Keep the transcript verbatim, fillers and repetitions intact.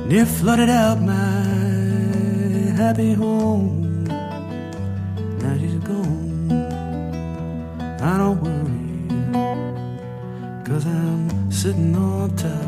It flooded out my happy home. Now she's gone. I don't worry, 'cause I'm sitting on top